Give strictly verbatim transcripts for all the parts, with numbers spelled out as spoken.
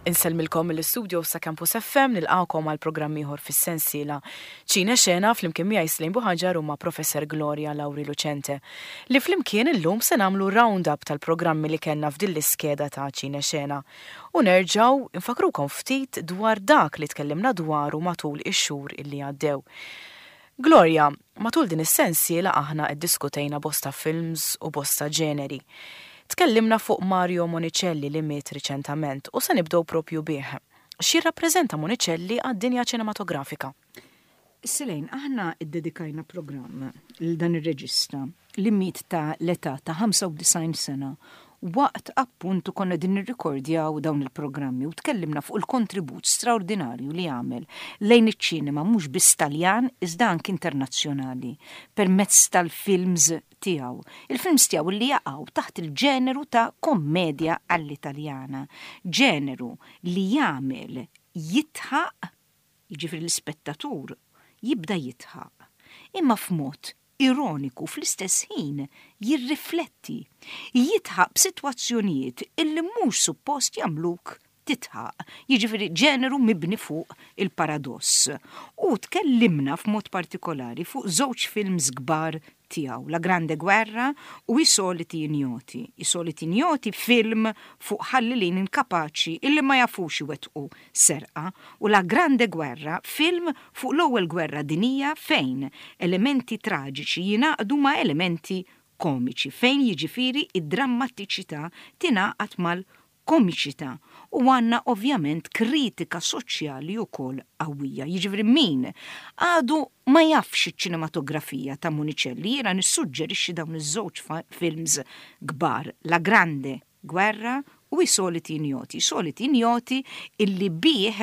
Insellmilkom mill-istudio sa Campus F M nilqawkom għal programm ieħor fis-sensiela Ċina Xena flimkien miegħi Slejn Buħaġar huma Professor Gloria Lauri Lucente li flimkien illum se nagħmlu round-up tal-programmi li kellna f'din l-iskeda ta' Ċina Xena u nerġgħu infakrukom ftit dwar dak li tkellimna dwaru matul ix-xhur illi għaddew. Gloria, matul din is-sensiela aħna ddiskutejna bosta films u bosta ġeneri. Tkellimna fuq Mario Monicelli li miet riċentament u se nibdew propju bih. Xi rappreżenta Monicelli għad-dinja ċinematografika? Silejn, aħna iddedikajna programm lil dan ir-reġista li miet ta' l-età ta' ħamsa u disgħin sena waqt appuntu konna din nirrikordjaw dawn il-programmi u tkellimna fuq il-kontribut straordinarju li għamel lejn iċ-ċinema mhux biss Taljan iżda anke internazzjonali permezz tal-films tiegħu. Il-films tiegħu li jaqgħu taħt il-ġeneru ta' kommedja għall-Italjana, ġeneru li jagħmel jitħaq, jiġifieri l-ispettatur jibda jitħaq, imma f'mod ironiku fl-istess ħin jirrifletti, jitħaq b'sitwazzjonijiet illi mhux suppost jagħmluk titħaq, jiġifieri ġeneru mibni fuq il-paradoss. U tkellimna f'mod partikolari fuq żewġ films kbar tiegħu, La Grande Guerra u I Soliti Ignoti. I Soliti Ignoti film fuq ħallilin inkapaċi illi ma jafux iwettqu serqa u La Grande Guerra film fuq l-ewwel gwerra dinija fejn elementi traġiċi jingħaqdu ma' elementi komiċi, fejn jiġifieri id-drammatiċità tingħaqad mal-komiċità u għandna ovvjament kritika soċjali wkoll qawwija. Jiġifieri min għadu ma jafx iċ-ċinematografija ta' Monicelli, jiena nissuġġerixxi dawn iż-żewġ films kbar, La Grande Guerra u I Soliti Ignoti. I Soliti Ignoti illi bih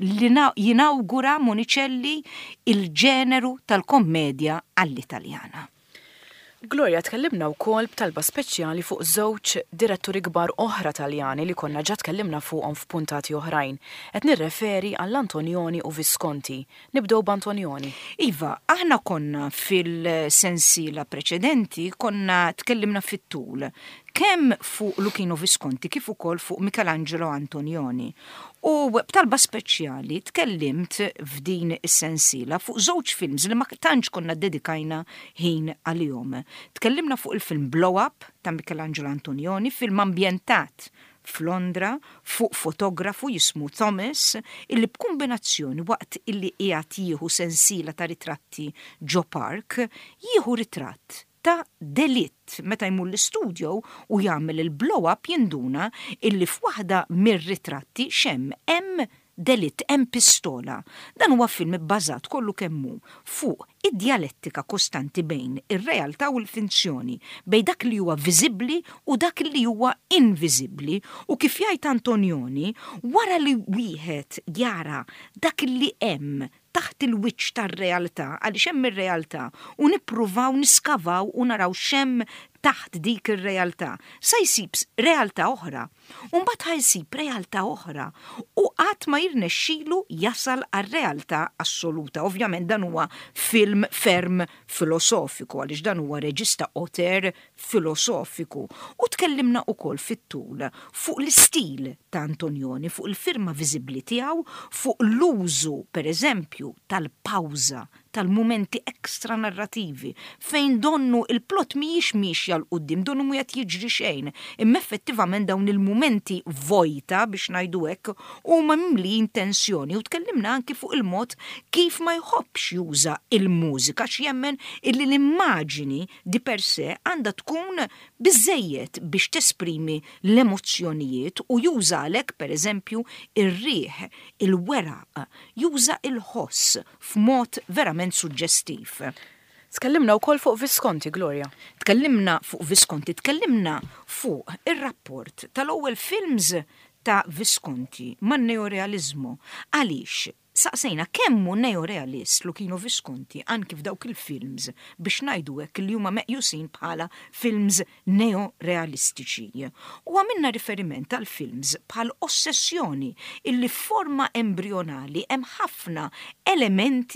jinawgura Monicelli il-ġeneru tal-kommedja għall-Italjana. Gloria, tkellimna wkoll b'talba speċjali fuq żewġ diretturi kbar oħra Taljani li konna ġa tkellimna fuqhom f'puntati oħrajn. Qed nirreferi għall-Antonioni u Visconti. Nibdew b'Antonioni. Iva, aħna konna fil-sensiela preċedenti konna tkellimna fit-tul kemm fuq Luchino Visconti kif ukoll fuq Michelangelo Antonioni. U b'talba speċjali tkellimt f'din is-sensiela fuq żewġ films li ma tantx konna dedikajna ħin għalihom. Tkellimna fuq il-film Blow Up ta' Michelangelo Antonioni, film ambjentat f'Londra fuq fotografu jismu Thomas illi b'kombinazzjoni waqt illi qiegħed jieħu sensiela ta' ritratti Joe Park, jieħu ritratt ta' delitt meta jmur l-istudio u jagħmel il-blow up jinduna illi f'waħda mir-ritratti xem hemm delitt, hemm pistola. Dan huwa film bbażat kollu kemm hu fuq id-dialettika kostanti bejn ir-realtà u l-finzjoni, bejn dak li huwa viżibbli u dak li huwa inviżibbli u kif jgħid Antonioni wara li wieħed jara dak li hemm taħt il-wiċċ tar-realtà għaliex hemm ir-realtà u nippruvaw niskavaw u naraw x'hemm taħt dik ir-realtà. Sa jsib realtà oħra, u mbagħad ħajsib realtà oħra u qatt ma jirnexxielu jasal għar-realtà assoluta. Ovvjament dan huwa film ferm filosofiku għaliex dan huwa reġista auteur filosofiku. U tkellimna wkoll fit-tul fuq l-istil ta' Antonioni, fuq il-firma viżibbli tiegħu, fuq l-użu pereżempju tal-pawża, tal-momenti ekstra narrativi, fejn donnu il-plot mhijiex miexja l-qudiem, donnu mu qed jiġri xejn, imma effettivament dawn il-momenti vojta biex ngħidu hekk huma mimli intenzjoni u tkellimna anki fuq il-mod kif ma jħobbx juża il-mużika x'jemmen illi l-immaġini di per se għandha tkun biżejjed biex tesprimi l-emozzjonijiet u juża għalhekk pereżempju ir-riħ, il-weraq, juża il-ħoss f'mod verament suġġestiv. Tkellimna wkoll fuq Visconti, Gloria. Tkellimna fuq Visconti, tkellimna fuq ir-rapport tal-ewwel films ta' Visconti man-neorealizmu. Għaliex saqsejna kemm hu neorealist Luchino Visconti anki f'dawk il-films biex ngħidu hekk li huma meqjusin bħala films neorealistiċi. U għamilna riferiment għal films bħal Ossessjoni illi f'forma embrionali hemm ħafna elementi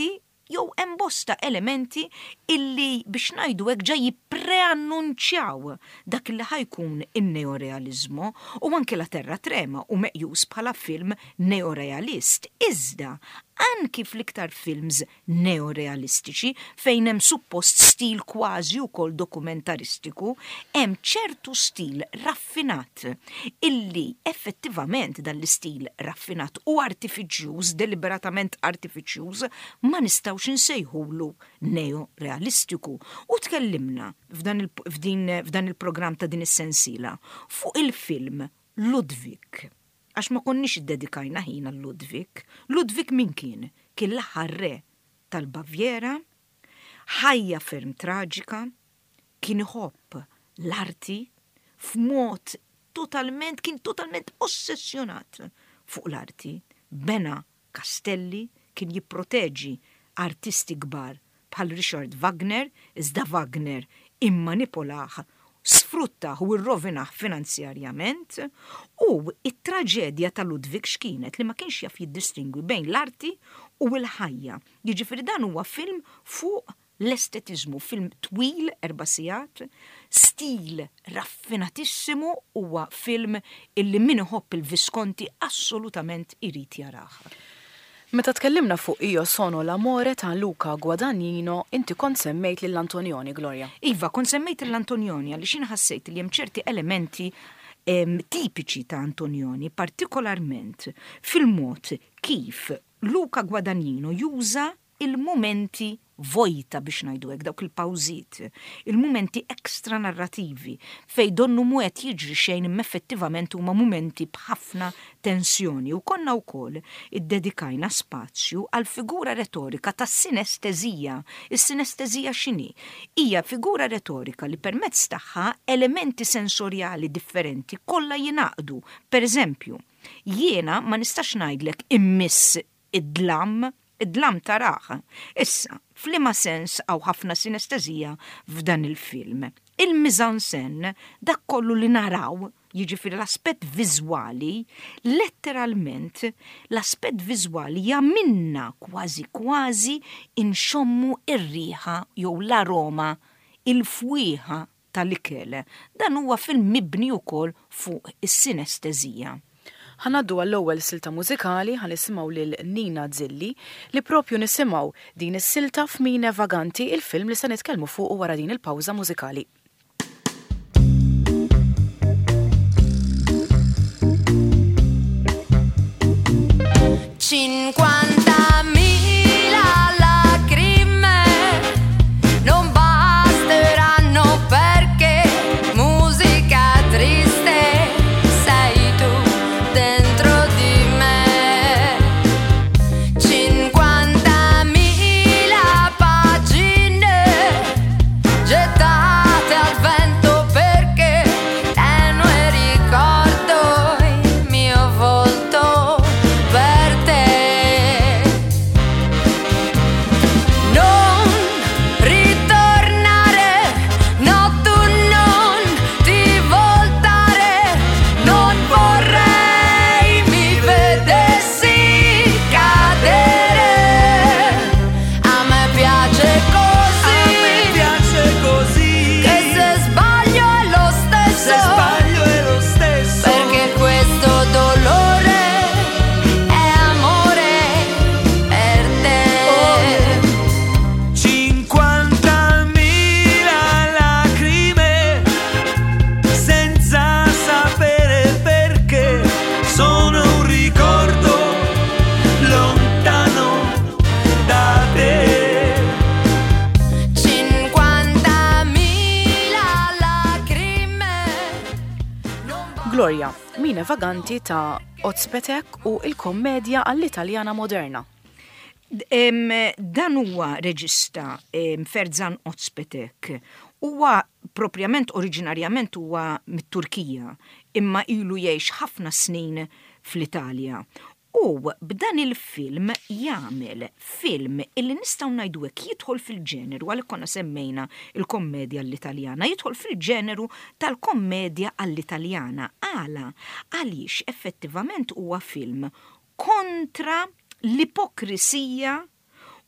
jew hemm bosta elementi illi biex ngħidu hekk ġej jippreannunċjaw dak li ħajkun in-neorealizmu u anke la Terra Trema u meqjus bħala film neorealist. Iżda anki fl-iktar films neorealistiċi fejn hemm suppost stil kważi wkoll dokumentaristiku, hemm ċertu stil raffinat illi effettivament dan l-istil raffinat u artifiċjuż, deliberatament artifiċjuż, ma nistgħux insejħulu neorealistiku. U tkellimna f'dan il-programm ta' din is-sensiela fuq il-film Ludwig. Għax ma konniex iddedikajna ħin għal Ludwig. Ludwig min kien? Kien l-aħħar re tal-Bavjera, ħajja ferm traġika, kien iħobb l-arti f'mod totalment, kien totalment ossessjonat fuq l-arti. Bena kastelli, kien jipproteġi artisti kbar bħal Richard Wagner, iżda Wagner immanipolaħ, sfruttaħ u irrovinaħ finanzjarjament, u it-traġedja ta' Ludwig x'kienet li ma kienx jaf jiddistingwi bejn l-arti u l-ħajja. Jiġifieri dan huwa film fuq l-estetiżmu, film twil erba' sigħat, stil raffinatissimu, huwa film illi min iħobb il-Visconti assolutament irid jarah. Meta tkellimna fuq Io sono l'amore ta' Luca Guadagnino, inti kont semmejt lill-Antonioni, Gloria. Iva, kont semmejt lill-Antonioni għaliex xina ħassejt li hemm ċerti elementi em, tipiċi ta' Antonioni, partikolarment fil-mod kif Luca Guadagnino juża il-momenti vojta biex ngħidu hekk, dawk il-pawżiet, il-momenti ekstra narrativi fej donnu mu qed jiġri xejn imma effettivament huma momenti b'ħafna tensjoni u konna wkoll iddedikajna spazju għal figura retorika tas-sinestezija. Is-sinestezija x'inhi? Hija figura retorika li permezz tagħha elementi sensorjali differenti kollha jingħaqdu. Pereżempju, jiena ma nistax ngħidlek immiss id-dlam id-dlam taraħ. Issa, flima sens għaw ħafna sinestezija f'dan il-film. Il-mizansen, dak kollu li naraw, jiġifieri l-aspett viżwali, letteralment l-aspett viżwali jamminna kważi kważi inxommu ir-riħa jew l-aroma, il-fwieħa tal-ikel. Dan huwa film mibni wkoll fuq is-sinestezija. Ħanaddu għall-ewwel silta mużikali ħanisimgħu lil Nina Zilli li propju nisimgħu din is-silta f'Mine Vaganti, il-film li se nitkellmu fuq wara din il-pawża mużikali. Gloria, Mine Vaganti ta' Ozpetek u il-kommedja għall-Italjana moderna. Um, dan huwa reġista um, Ferzan Ozpetek. Huwa propjament oriġinarjament huwa mit-Turkija, imma ilu jgħix ħafna snin fl-Italja. U b'dan il-film jagħmel film illi nistgħu ngħidu hekk jidħol fil-ġeneru għalhekk konna semmejna il-kommedja għall-Italjana, jidħol fil-ġeneru tal-kommedja għall-Italjana. Għala għaliex effettivament huwa film kontra l-ipokrisija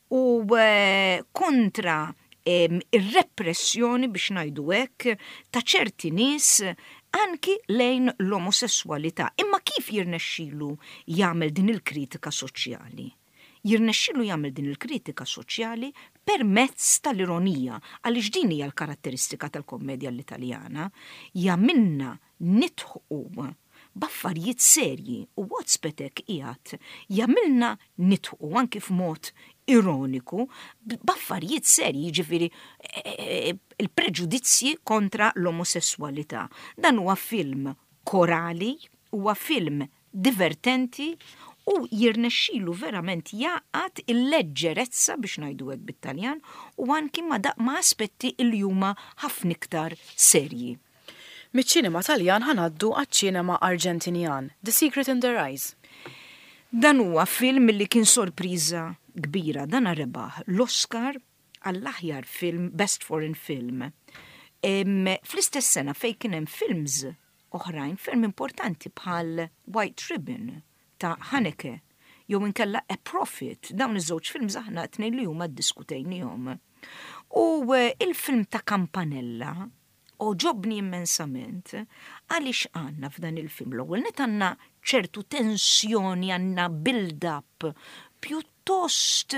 u uh, kontra um, ir-repressjoni biex ngħidu hekk ta' ċerti nies anki lejn l-omosessualità. Imma kif jirnexxilu jagħmel din il-kritika soċjali? Jirnexxilu jagħmel din il-kritika soċjali permezz tal-ironija, għaliex din hija l-karatteristika tal-kommedja l-Italjana, jagħmilna nitħu b'affarijiet serji u Wozpetek qiegħed jagħmilna nitħu anki f'mod ironiku b'affarijiet serji, jiġifieri il-preġudizzji kontra l-omosessualità. Dan huwa film korali, huwa film divertenti u jirnexxilu verament jaqgħad il-leġġerezza biex ngħidu hekk bit-Taljan u anki ma, ma aspetti li huma ħafna iktar serji. Miċ-ċinema Taljan ħanaddu għaċ-ċinema Arġentinjan, The Secret in Their Eyes. Dan huwa film li kien sorpriża kbira, dan rebaħ l-Oscar għall-aħjar film Best Foreign Film. Fl-istess sena fejn kien hemm films oħrajn ferm importanti bħal White Ribbon ta' Haneke, jew inkella A Prophet, dawn iż-żewġ films aħna tnejn li huma ddiskutejnihom. U il-film ta' Campanella oġobni immensament għaliex għandna f'dan il-film l-ewwel net għandna ċertu tensjoni, għandna build-up pjuttost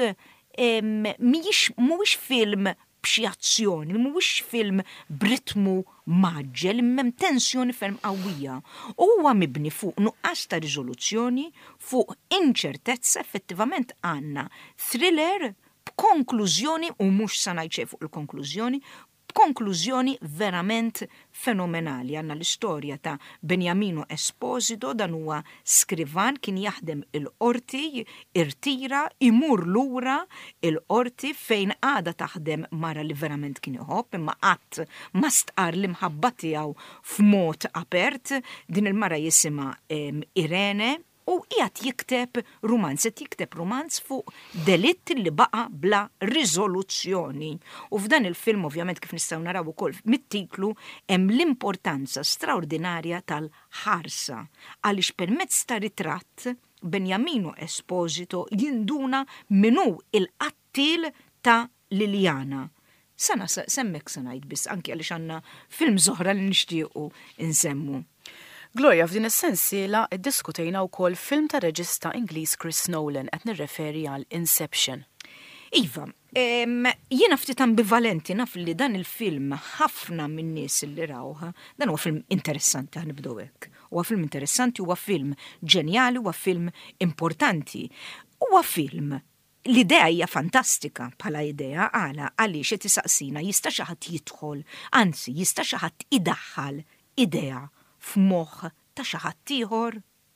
mhuwiex film b'xi azzjoni, mhuwiex film b'ritmu maġġel, imma tensjoni ferm qawwija. U huwa mibni fuq nuqqas ta' riżoluzzjoni, fuq inċertezza, effettivament għandna thriller b'konklużjoni u mhux sa ngħid xejn fuq il-konklużjoni, konklużjoni verament fenomenali. Għanna l-istorja ta' Beniamino Esposito, dan huwa skrivan, kien jaħdem il-qorti, irtira, imur lura il-qorti fejn għada taħdem mara li verament kien iħobb, imma qatt ma stqar l-imħabba tiegħu f'mod apert. Din il-mara jisima Irene u qiegħed jikteb romanz, qed jikteb romanz fuq delitt li baqa' bla riżoluzzjoni. U f'dan il-film ovvjament kif nistgħu naraw ukoll mit-titlu hemm l-importanza straordinarja tal-ħarsa għaliex permezz ta' ritratt Beniamino Esposito jinduna minnu il-qattil ta' Liliana. Sana semmek sa ngħid biss anke għaliex għandna film zoħra li nixtiequ insemmu. Gloria, f'din is-sensiela iddiskutejna wkoll film ta' reġista Ingliż Chris Nolan qed nirreferi għal Inception. Iva, jiena ftit ambivalenti naf li dan il-film ħafna min-nies li rawha, dan huwa film interessanti ħanibdew hekk. Huwa film interessanti, huwa film ġenjali, huwa film importanti. Huwa film l-idea hija fantastika bħala idea għala għaliex qed isaqsina jista' xi ħadd jidħol, anzi jista' xi ħadd idaħħal idea f'moħħ ta' xi ħadd ieħor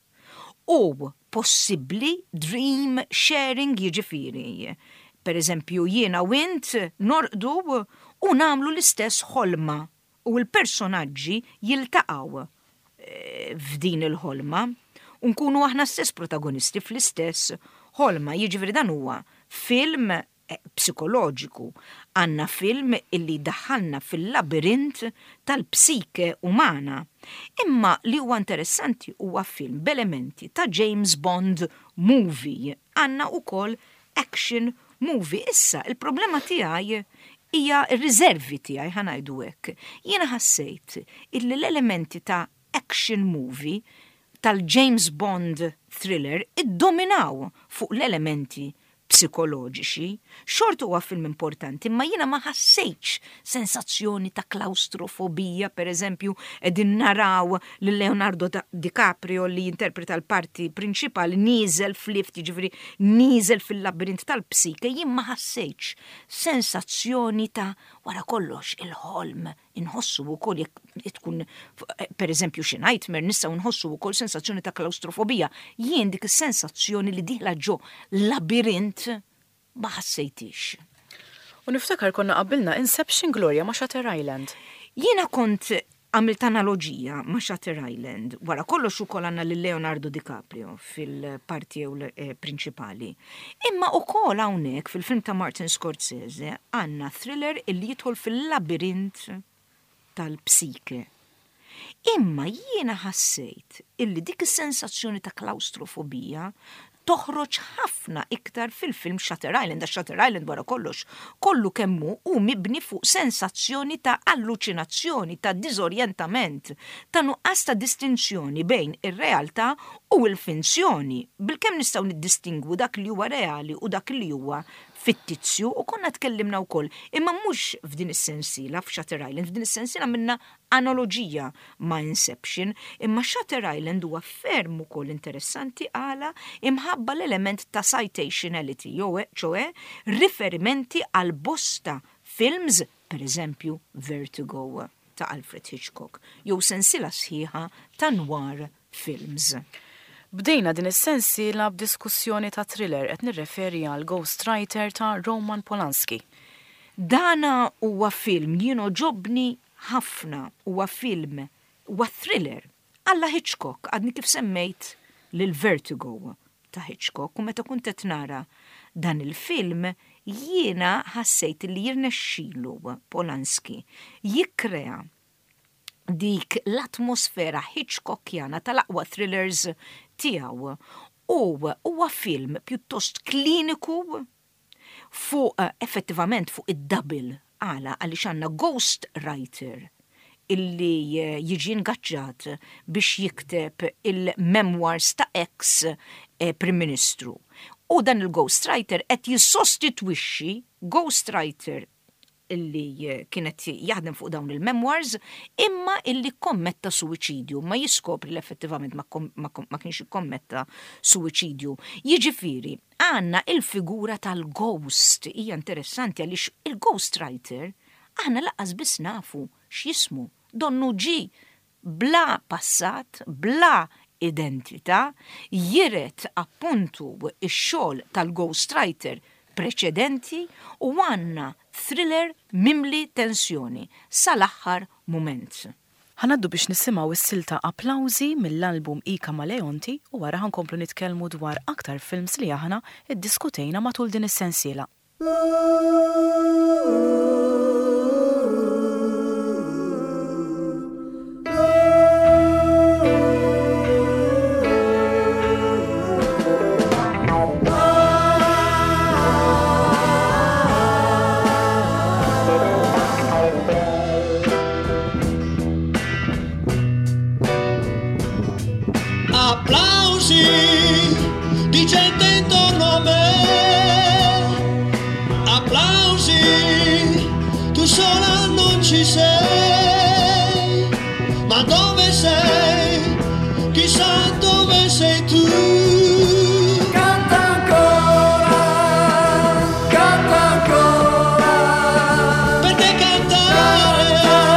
u possibbli dream sharing jiġifieri. Per eżempju jiena u int norqdu u nagħmlu l-istess ħolma u l-personaġġi jiltaqgħu f'din il-ħolma u nkunu aħna stess protagonisti fl-istess ħolma. Jiġifieri dan huwa film psikoloġiku, għanna film illi daħħalna fil-labirint tal-psike umana. Imma li huwa interessanti huwa film b'elementi ta' James Bond movie, għanna ukoll action movie. Issa, il-problema tiegħi hija r-riservi tiegħi ħanajdu hekk. Jiena ħassejt illi l-elementi ta' action movie tal-James Bond thriller iddominaw fuq l-elementi psikoloġiċi. Xortu huwa film importanti, imma jiena ma ħassejtx sensazzjoni ta' klaustrofobija, per eżempju, edin naraw li Leonardo DiCaprio li jinterpreta l-parti prinċipali nieżel flift, jiġifieri nieżel fil-labirint tal-psike, jien ma ħassejtx sensazzjoni ta' wara kollox il-ħolm. Inħossu wkoll jekk tkun per eżempju xi nightmare nistgħu nħossu wkoll sensazzjoni ta' klaustrofobija. Jien dik is-sensazzjoni li diħla ġo labirint ma ħassejtix. U niftakar konna qabilna Inception, Gloria, ma' Shutter Island. Jiena kont għamilt analoġija ma' Shutter Island. Wara kollox ukoll għandna lil Leonardo DiCaprio fil-parti prinċipali. Imma ukoll hawnhekk fil-film ta' Martin Scorsese għandna thriller illi jidħol fil-labirint tal-psike. Imma jiena ħassejt illi dik is-sensazzjoni ta' klaustrofobija toħroġ ħafna ħafna iktar fil-film Shutter Island, da Shutter Island wara kollox, kollu kemmu u mibni fuq sensazzjoni ta' allucinazzjoni, ta' dizorientament, ta' nuqqas ta' distinzjoni bejn ir-realtà u l-finzjoni. Bil-kemm nistgħu niddistingwu dak li huwa reali u dak li huwa fittizju u konna tkellimna wkoll, imma mhux f'din is-sensiela f'Shutter Island, f'din is-sensiela minna analogija ma' Inception, imma Shutter Island huwa ferm ukoll interessanti għala imħabba l-element ta' citationality, ċoe riferimenti għal bosta films, per eżempju Vertigo ta' Alfred Hitchcock, jew sensiela sħiħa ta' noir films. Bdejna din is-sensiela b'diskussjoni ta' thriller qed nirreferi għal Ghostwriter ta' Roman Polanski. Dana huwa film jienu ġobni ħafna, huwa film, huwa thriller. Alla Hitchcock, għadni kif semmejt lil Vertigo ta' Hitchcock, u meta kont qed nara dan il-film jiena ħassejt li jirnexxielu Polanski jikkrea dik l-atmosfera Hitchcockjana tal-aqwa thrillers tiegħu. U huwa film pjuttost kliniku fuq effettivament fuq id-double għala għaliex għandna ghost writer illi jiġi ingaġġat biex jikteb il-memoirs ta' ex Prim Ministru. U dan il-ghost writer qed jissostitwixxi ghost writer illi kienet jaħdem fuq dawn il-memoirs, imma illi kommetta suwiċidju, ma jiskopri l-effettivament ma, ma, ma kienx kommetta suwiċidju. Jiġifieri, għanna il-figura tal-ghost, hija interessanti għaliex il-ghost writer għanna laqqas biss nafu x'jismu, donnu ġi bla passat, bla identità, jiret appuntu ix-xogħol tal-ghost writer preċedenti u għanna thriller mimli tensjoni sal-aħħar moment. Ħanaddu biex nisimaw is-silta Applawżi mill-album I Kamaleonti u wara ħankomplu nitkellmu dwar aktar films li aħna iddiskutejna matul din is-sensiela. Di gente intorno a me, applausi, tu sola non ci sei, ma dove sei? Chissà dove sei tu. Canta ancora, canta ancora, perché cantare,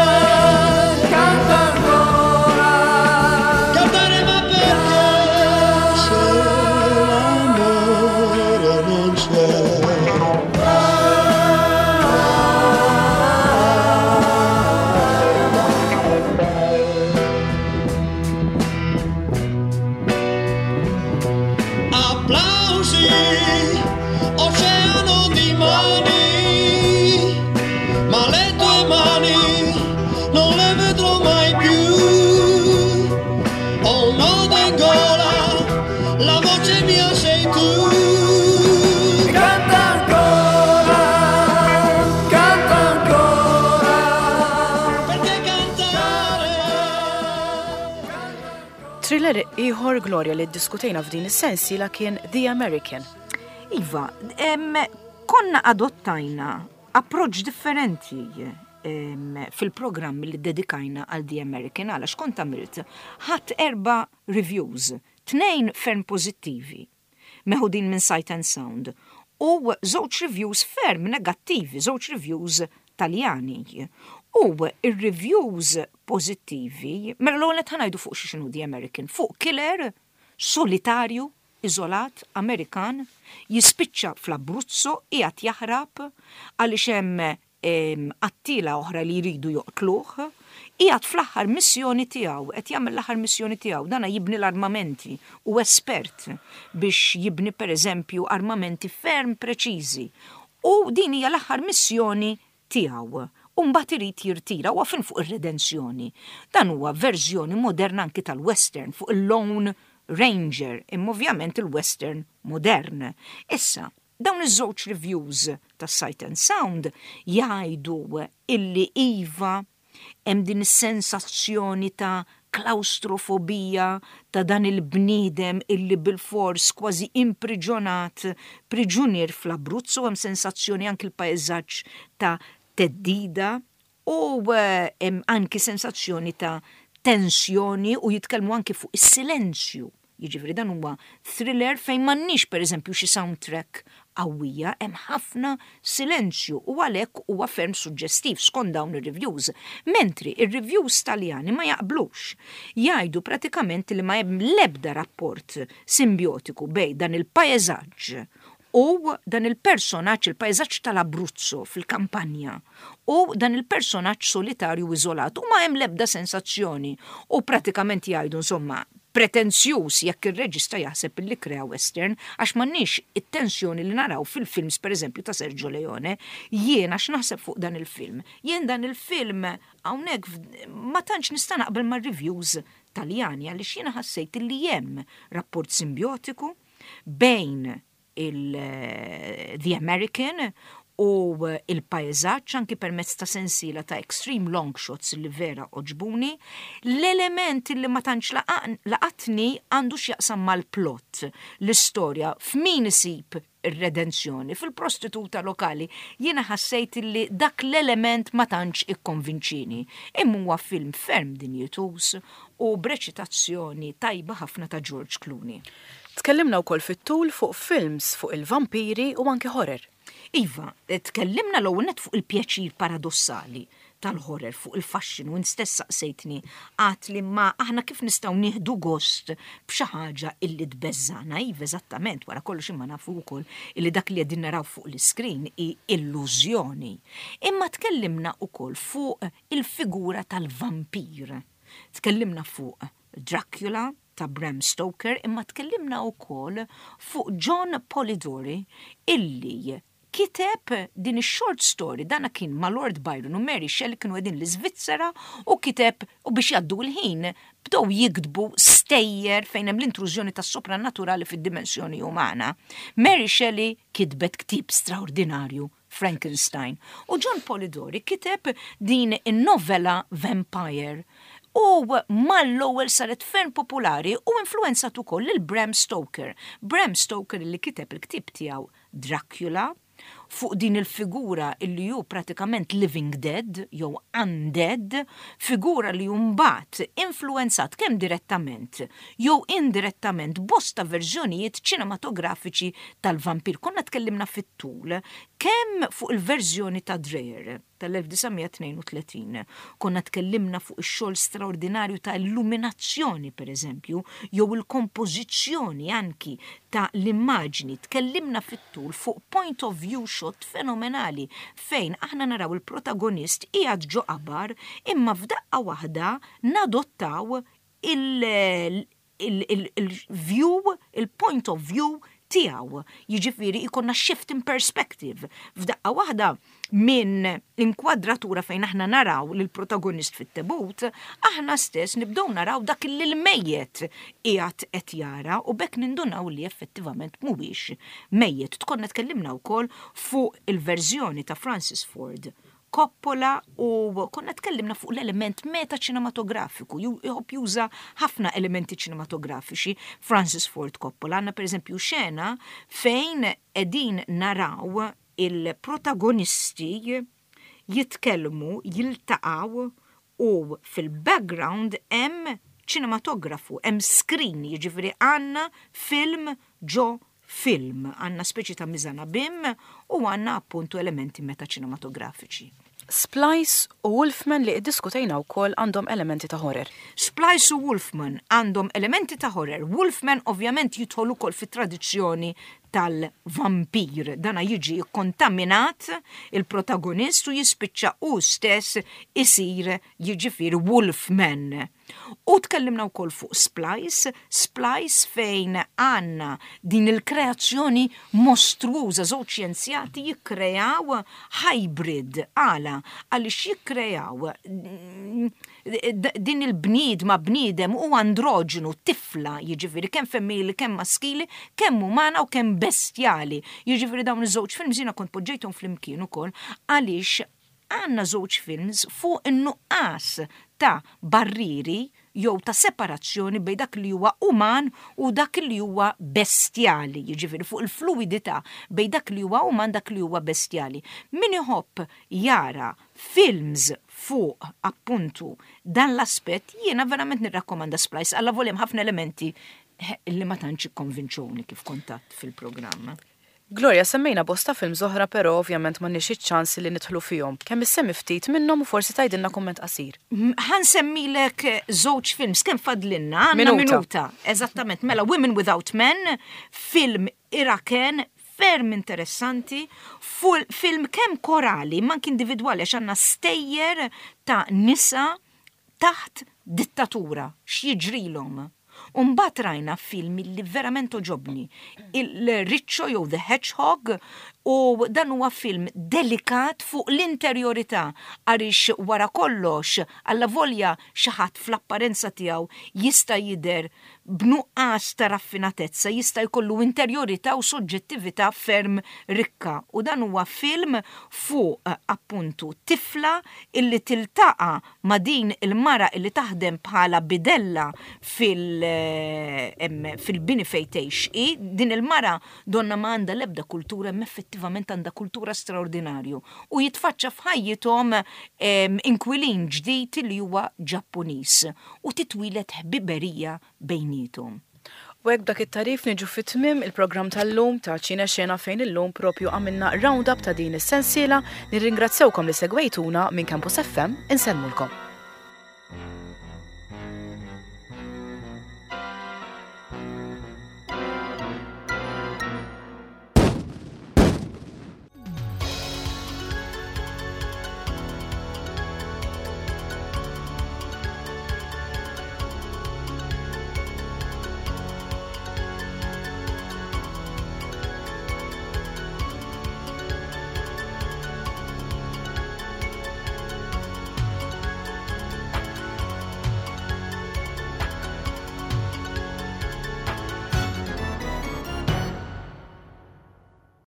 canta ancora, cantare ma perché? Applausi, oceano di mani, ma le tue mani non le vedrò mai più. Ho un nodo in gola, la voce mia sei tu. Canta ancora, canta ancora, perché cantare. Thriller ieħor Gloria li ddiskutejna f'din is-sensiela kien The American. Iva, em, konna adottajna approach differenti em, fil-programm li dedikajna għal The American għalax kont għamilt ħadd erba' reviews, tnejn ferm pożittivi, meħudin minn Sight and Sound, u żewġ reviews ferm negattivi, żewġ reviews Taljani. U ir-reviews pożittivi, mela l-ewwel qed ħanajdu fuq xi xinu The American, fuq killer solitarju, iżolat, Amerikan, jispiċċa fl-Abruzzo qiegħed jaħrab għaliex hemm qattila oħra li jridu joqtluh, qiegħed fl-aħħar missjoni tiegħu, qed jagħmel l-aħħar missjoni tiegħu, dana jibni l-armamenti u espert biex jibni pereżempju armamenti ferm preċiżi. U din hija l-aħħar missjoni tiegħu. U mbagħad irid jirtira huwa fin fuq ir-redenzjoni. Dan huwa verżjoni moderna anki tal-western fuq il-lone Ranger, imma ovvjament il-western modern. Issa, dawn iż-żewġ reviews ta' Sight and Sound jgħidu illi iva hemm din is-sensazzjoni ta' klaustrofobija ta' dan il-bniedem illi bil-fors kważi impriġonat, priġunier fl-Abruzzo, hemm sensazzjoni anki l-pajzaġġ ta' teddida u hemm anki sensazzjoni ta' tensjoni u jitkellmu anki fuq is-silenzju. Jiġifieri dan huwa thriller fejn m'għandniex pereżempju xi soundtrack qawwija, hemm ħafna silenzju u għalhekk huwa ferm suġġestiv skont dawn ir-reviews. Mentri ir-reviews Taljani ma jaqblux. Jgħidu pratikament li ma hemm l-ebda rapport simbiotiku bejn dan il-pajjeżaġġ u dan il-personaġġ, il-pajjeżaġġ tal-Abruzzo fil-kampanja u dan il-personaġġ solitarju iżolat u ma hemm l-ebda sensazzjoni u pratikament jgħidu insomma pretenzjuż jekk ir-reġista jaħseb li krea western għax m'għandniex it-tensjoni li naraw fil-films pereżempju ta' Sergio Leone, jien għax naħseb fuq dan il-film. Jien dan il-film hawnhekk ma tantx nista' naqbel mar-reviews Taljani għaliex jiena ħassejt li hemm rapport simbiotiku bejn il-The American u il-pajzaġġ anki permezz ta' sensiela ta' extreme long shots li vera oġbuni, l-element li ma tantx laqatni għandu x'jaqsam mal-plott, l-istorja f'min isib ir-redenzjoni fil-prostituta lokali. Jiena ħassejt li dak l-element ma tantx ikkonvinċini. Imma huwa film ferm dinjetus u b'reċitazzjoni tajba ħafna ta' George Clooney. Tkellimna wkoll fit-tul fuq films fuq il-vampiri u anke horror. Iva, tkellimna l-ewwel net fuq il-pjaċir paradossali tal-horror fuq il-fasċinu u stess saqsejtni għat li ma aħna kif nistgħu nieħdu gost b'xi ħaġa illi tbeżżana, iva eżattament wara kollox imma nafu wkoll illi dak li qegħdin naraw fuq l-iskrin hi illużjoni. Imma tkellimna wkoll fuq il-figura tal-vampir. Tkellimna fuq Dracula ta' Bram Stoker, imma tkellimna wkoll fuq John Polidori illi kiteb din ix-short story dana kien ma' Lord Byron u Mary Shelley kienu għedin l-Svizzera u kiteb u biex jaddu l-ħin bdew jikdbu stejjer fejn hemm l-intrużjoni tas-sopranaturali fid-dimensjoni umana. Mary Shelley kitbet ktib straordinarju Frankenstein u John Polidori kiteb din in-novella Vampire. U mal-ewwel saret ferm popolari u influenzat ukoll lil Bram Stoker. Bram Stoker li kiteb il-ktib tiegħu Dracula fuq din il-figura illi ju pratikament living dead, jew undead, figura li jumbat influenzat kemm direttament, jew indirettament bosta verżjonijiet ċinematografiċi tal-vampir. Konna tkellimna fit-tul kemm fuq il-verżjoni ta' Dreyer tal-1932. Konna tkellimna fuq ix-xogħol straordinarju ta' illuminazzjoni pereżempju, jew il-kompożizzjoni anki ta' l-immaġni. Tkellimna fit-tul fuq point of view shot fenomenali fejn aħna naraw il-protagonist qiegħed ġo qabar imma f'daqqa waħda nadottaw il-view, il-point of view tiegħu. Jiġifieri ikonna shift in perspective. F'daqqa waħda minn inkwadratura fejn aħna naraw lil protagonist fit-tebut, aħna stess nibdew naraw dak li l-mejjet qiegħed qed jara u bekk nindunaw li effettivament mhuwiex mejjet. Tkonna tkellimna wkoll fuq il-verżjoni ta' Francis Ford Coppola u konna tkellimna fuq l-element meta ċinematografiku, jħobb juża ħafna elementi ċinematografiċi. Francis Ford Coppola għandna pereżempju xena fejn qegħdin naraw il-protagonisti jitkellmu, jiltaqgħu u fil-background hemm ċinematografu, hemm screen, jiġifieri għandna film ġo film, għanna speċi ta' miżana bim u għanna appuntu elementi meta ċinematografiċi. Splice u Wolfman li iddiskutejna wkoll għandhom elementi ta' horror. Splice u Wolfman għandhom elementi ta' horror. Wolfman ovvjament jidħol ukoll fit-tradizzjoni tal-vampir. Dana jiġi kontaminat il-protagonist u jispiċċa u stess isir jiġifier Wolfman. U tkellimna wkoll fuq Splice, Splice fejn għandna din il-kreazzjoni mostruża, żewġ xjenzjati jikkreaw hybrid għala għaliex jikkreaw din il-bniedma bniedem u androġenu tifla, jiġifieri kemm femmili, kemm maskili, kemm umana u kemm bestjali. Jiġifieri dawn iż-żewġ films jiena kont poġġejthom flimkien ukoll għaliex għandna żewġ films fuq in-nuqqas ta' barriri jew ta' separazzjoni bejn dak li huwa uman u dak li huwa bestjali, jiġifieri fuq il-fluidità bejn dak li huwa uman dak li huwa bestjali. Min iħobb jara films fuq appuntu dan l-aspett jiena verament nirrakkomanda Splice alla voljem ħafna elementi li ma tantx ikkonvinċuni kif kontatt fil-programm. Gloria, semmejna bosta film zoħra, pero ovvjament ma nixi ċans li nidħlu fihom. Kemm issemmi ftit minnhom u forsi tgħidilna kumment qasir. Ħan semmilek żewġ films kemm fadlinna għandna minuta. Eżattament, mela Women Without Men, film Iraken ferm interessanti, film kemm korali, mank individwali għax għandna stejjer ta' nisa taħt dittatura, x'jiġrilhom. Umbat rajna film li verament oġobni, il-Riccio jew The Hedgehog, u dan huwa film delikat fuq l-interjorità għaliex wara kollox alla volja xi ħadd fl-apparenza tiegħu jista' jidher b'nuqqas ta' raffinatezza, jista' jkollu interjorità u soġġettività ferm rikka. U dan huwa film fuq appuntu tifla illi tiltaqa ma' din il-mara illi taħdem bħala bidella fil- fil-bini fejtejx. I din il-mara donna ma għandha l-ebda kultura, ma effettivament għandha kultura straordinarju. U jitfaċċa f'ħajjithom inkwilin ġdid li huwa Ġappuniż u titwilet ħbiberija bejnietom. U hekk dak it-tarif niġu fit-tmiem il-programm tal-lum ta' Ċina Xena fejn illum propju għamilna round-up ta' din is-sensiela. Nirringrazzjawkom li segwejtuna minn Campus F M, insellmulkom.